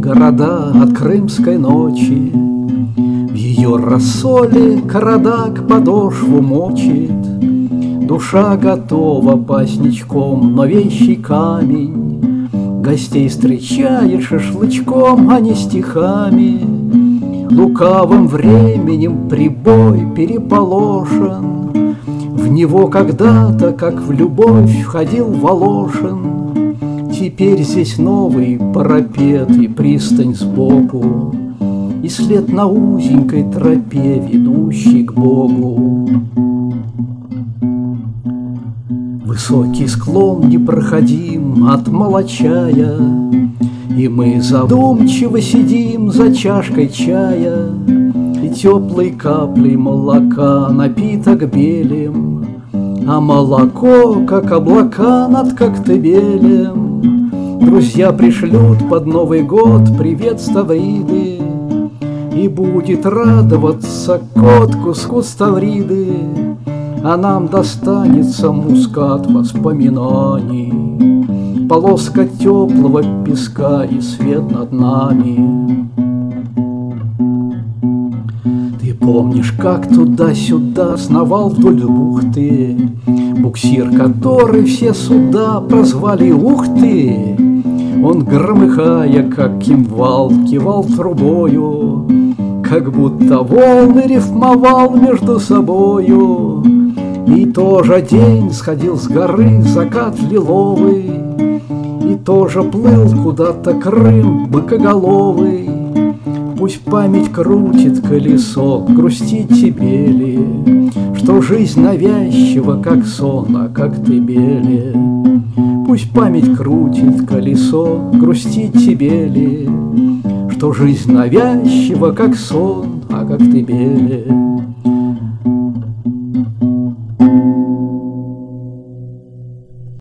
города от крымской ночи. В ее рассоле карадак подошву мочит. Душа готова пасничком, но вещий камень. Гостей встречает шашлычком, а не стихами. Лукавым временем прибой переполошен. В него когда-то, как в любовь, входил Волошин. Теперь здесь новый парапет и пристань сбоку, и след на узенькой тропе, ведущей к Богу. Высокий склон непроходим от Молочая, и мы задумчиво сидим за чашкой чая, и теплой каплей молока напиток белим, а молоко, как облака над Коктебелем. Друзья пришлют под Новый год привет с Тавриды, и будет радоваться кот куску Ставриды, а нам достанется мускат воспоминаний, полоска теплого песка и свет над нами. Ты помнишь, как туда-сюда сновал вдоль бухты буксир, который все суда прозвали «Ух ты!» Он, громыхая, как кимвал, кивал трубою, как будто волны рифмовал между собою. И тоже день сходил с горы закат лиловый, и тоже плыл куда-то Крым быкоголовый. Пусть память крутит колесо, грустит тебе ли, что жизнь навязчива, как сон, а Коктебеле. Пусть память крутит колесо, грустит тебе ли, что жизнь навязчива, как сон, а Коктебеле.